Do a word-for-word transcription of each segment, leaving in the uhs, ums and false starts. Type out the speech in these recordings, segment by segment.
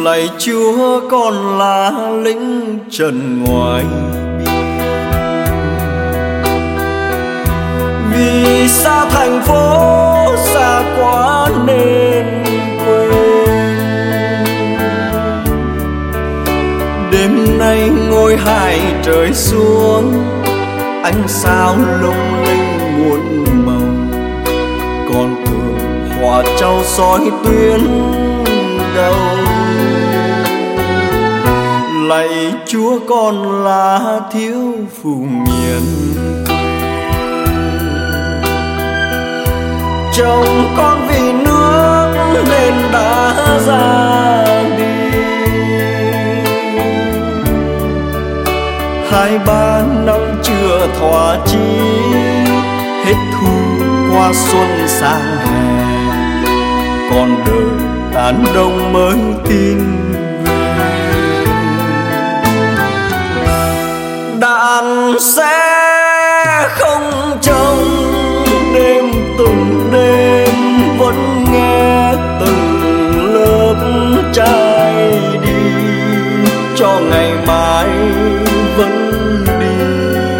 Lạy Chúa, con là lính trần ngoài biên, vì xa thành phố xa quá nên quên. Đêm nay ngôi hai trời xuống, ánh sao lung linh muôn màu, con thường hòa trao soi tuyến đầu. Lạy Chúa, con là thiếu phụ miền chồng con vì nước nên đã ra đi. Hai ba năm chưa thỏa chí, hết thu qua xuân sang hè, con đời tàn đông mới tin về. Đàn sẽ không trông đêm từng đêm, vẫn nghe từng lớp trai đi, cho ngày mai vẫn đi.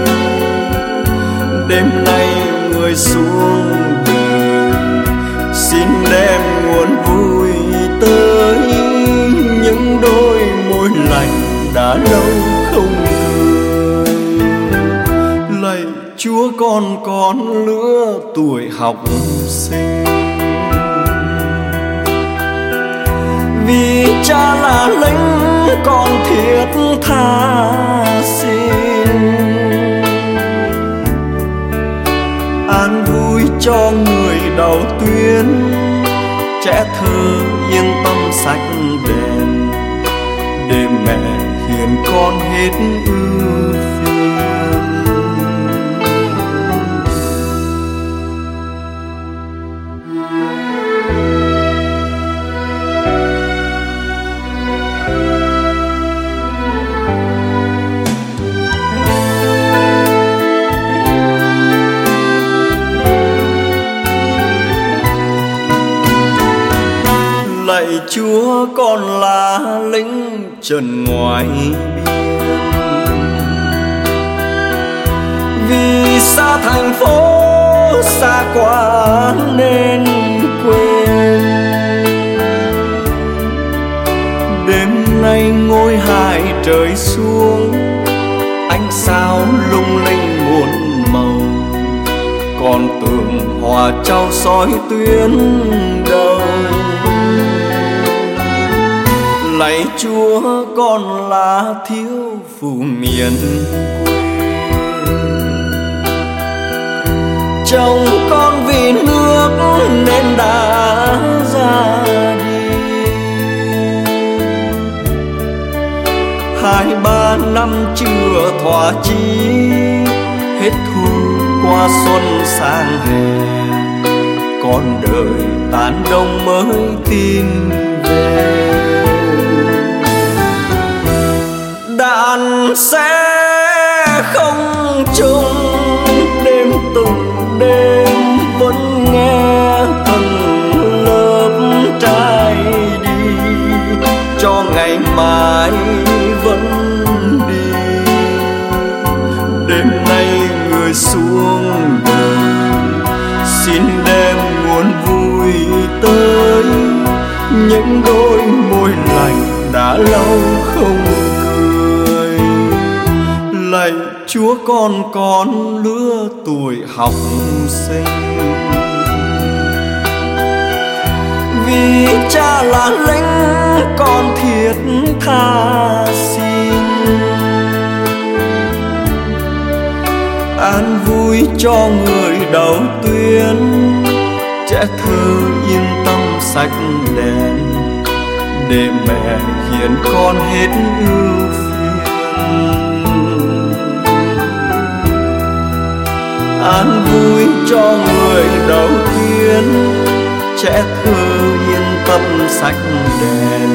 Đêm nay người xuống đời, xin đem nguồn vui tới những đôi môi lành đã lâu không cười. Lạy Chúa, con còn lứa tuổi học sinh, vì cha là lính con thiết tha xin. An vui cho người đầu tuyến, trẻ thơ yên tâm sạch đèn, để mẹ hiền con hết ưu phiền. Lạy Chúa, con là lính trần ngoài biên, vì xa thành phố xa quá nên quên. Đêm nay ngôi hai trời xuống, ánh sao lung linh muôn màu, con tường hòa trao soi tuyến đầu. Lạy Chúa, con là thiếu phụ miền quê, chồng con vì nước nên đã ra đi. Hai ba năm chưa thỏa chí, hết thu qua xuân sang hè, con đời tàn đông mới tin về. Đàn sẽ không chung đêm từng đêm, vẫn nghe từng lớp trai đi, cho ngày mai vẫn đi. Đêm nay người xuống đời, xin đem nguồn vui tới những đôi môi lành đã lâu không cười. Lạy Chúa, con còn lứa tuổi học sinh, vì cha là lính con thiết tha xin. An vui cho người đầu tuyến, trẻ thơ yên tâm sạch đèn, để mẹ hiền con hết ưu phiền. An vui cho người đầu tuyến, trẻ thơ yên tâm sạch đèn,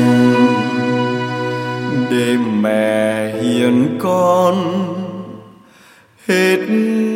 để mẹ hiền con hết